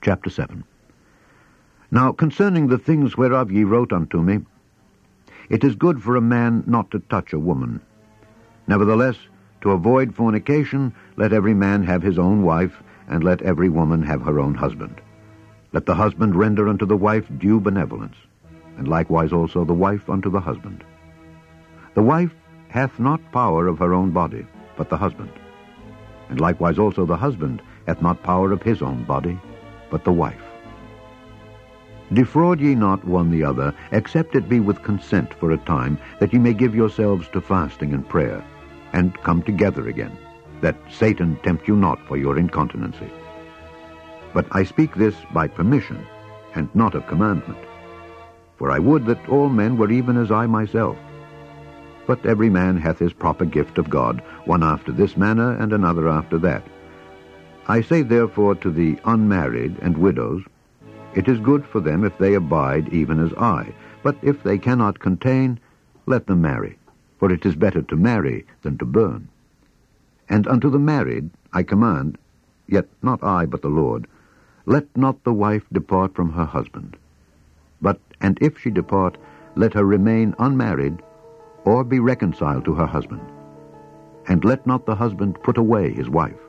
chapter 7. Now concerning the things whereof ye wrote unto me, it is good for a man not to touch a woman. Nevertheless, to avoid fornication, let every man have his own wife, and let every woman have her own husband. Let the husband render unto the wife due benevolence, and likewise also the wife unto the husband. The wife hath not power of her own body, but the husband. And likewise also the husband hath not power of his own body, but the wife. Defraud ye not one the other, except it be with consent for a time, that ye may give yourselves to fasting and prayer, and come together again, that Satan tempt you not for your incontinency. But I speak this by permission, and not of commandment. For I would that all men were even as I myself. But every man hath his proper gift of God, one after this manner, and another after that. I say therefore to the unmarried and widows, it is good for them if they abide even as I. But if they cannot contain, let them marry, for it is better to marry than to burn. And unto the married I command, yet not I but the Lord, let not the wife depart from her husband. But, and if she depart, let her remain unmarried, or be reconciled to her husband. And let not the husband put away his wife.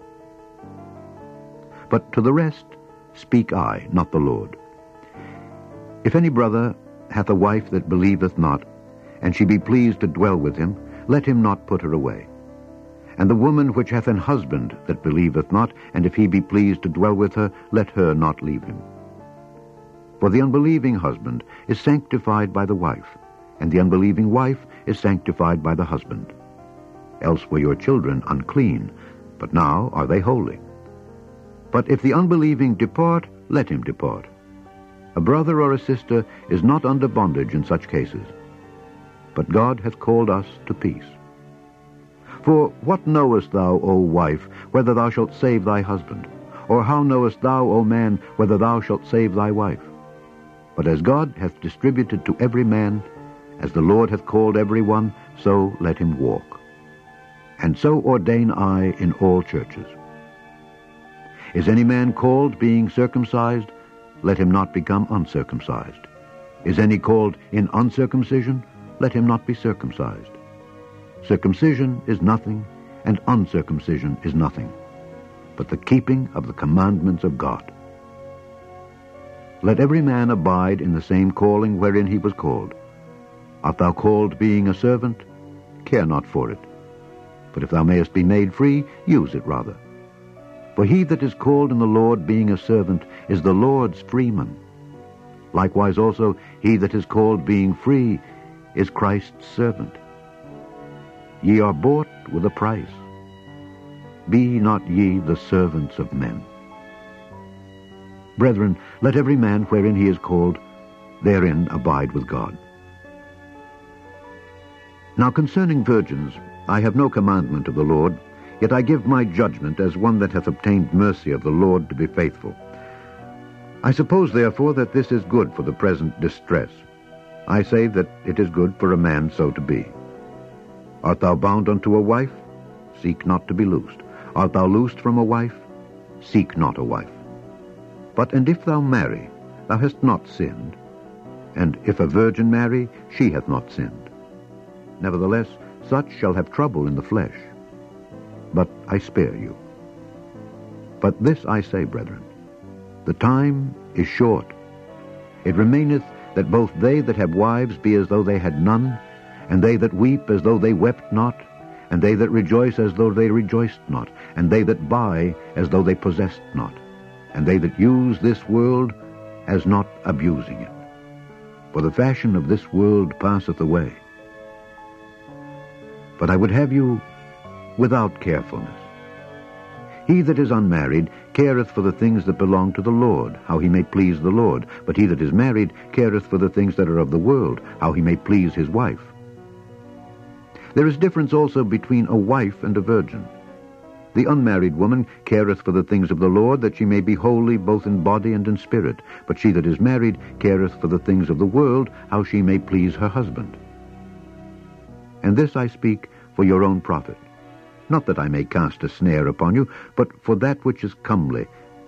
But to the rest speak I, not the Lord. If any brother hath a wife that believeth not, and she be pleased to dwell with him, let him not put her away. And the woman which hath an husband that believeth not, and if he be pleased to dwell with her, let her not leave him. For the unbelieving husband is sanctified by the wife, and the unbelieving wife is sanctified by the husband. Else were your children unclean, but now are they holy. But if the unbelieving depart, let him depart. A brother or a sister is not under bondage in such cases. But God hath called us to peace. For what knowest thou, O wife, whether thou shalt save thy husband? Or how knowest thou, O man, whether thou shalt save thy wife? But as God hath distributed to every man, as the Lord hath called every one, so let him walk. And so ordain I in all churches. Is any man called being circumcised? Let him not become uncircumcised. Is any called in uncircumcision? Let him not be circumcised. Circumcision is nothing, and uncircumcision is nothing, but the keeping of the commandments of God. Let every man abide in the same calling wherein he was called. Art thou called being a servant? Care not for it. But if thou mayest be made free, use it rather. For he that is called in the Lord being a servant is the Lord's freeman. Likewise also he that is called being free is Christ's servant. Ye are bought with a price. Be not ye the servants of men. Brethren, let every man wherein he is called, therein abide with God. Now concerning virgins, I have no commandment of the Lord, yet I give my judgment as one that hath obtained mercy of the Lord to be faithful. I suppose therefore that this is good for the present distress. I say that it is good for a man so to be. Art thou bound unto a wife? Seek not to be loosed. Art thou loosed from a wife? Seek not a wife. But and if thou marry, thou hast not sinned. And if a virgin marry, she hath not sinned. Nevertheless, such shall have trouble in the flesh. But I spare you. But this I say, brethren, the time is short. It remaineth that both they that have wives be as though they had none, and they that weep as though they wept not, and they that rejoice as though they rejoiced not, and they that buy as though they possessed not, and they that use this world as not abusing it. For the fashion of this world passeth away. But I would have you without carefulness. He that is unmarried careth for the things that belong to the Lord, how he may please the Lord. But he that is married careth for the things that are of the world, how he may please his wife. There is difference also between a wife and a virgin. The unmarried woman careth for the things of the Lord, that she may be holy both in body and in spirit. But she that is married careth for the things of the world, how she may please her husband. And this I speak for your own profit, not that I may cast a snare upon you, but for that which is comely,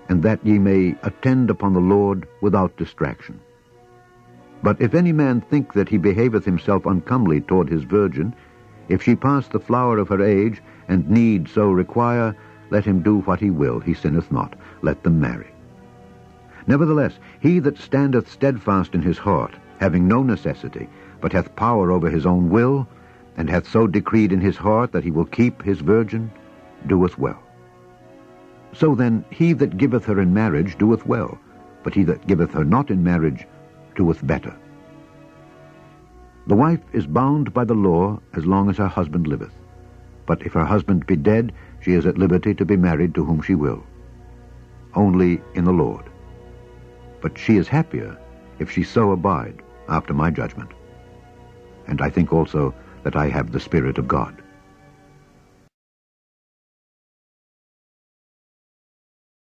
and that ye may attend upon the Lord without distraction. But if any man think that he behaveth himself uncomely toward his virgin, if she pass the flower of her age, and need so require, let him do what he will, he sinneth not. Let them marry. Nevertheless, he that standeth steadfast in his heart, having no necessity, but hath power over his own will, and hath so decreed in his heart that he will keep his virgin, doeth well. So then, he that giveth her in marriage doeth well, but he that giveth her not in marriage doeth better. The wife is bound by the law as long as her husband liveth. But if her husband be dead, she is at liberty to be married to whom she will, only in the Lord. But she is happier if she so abide after my judgment. And I think also that I have the Spirit of God.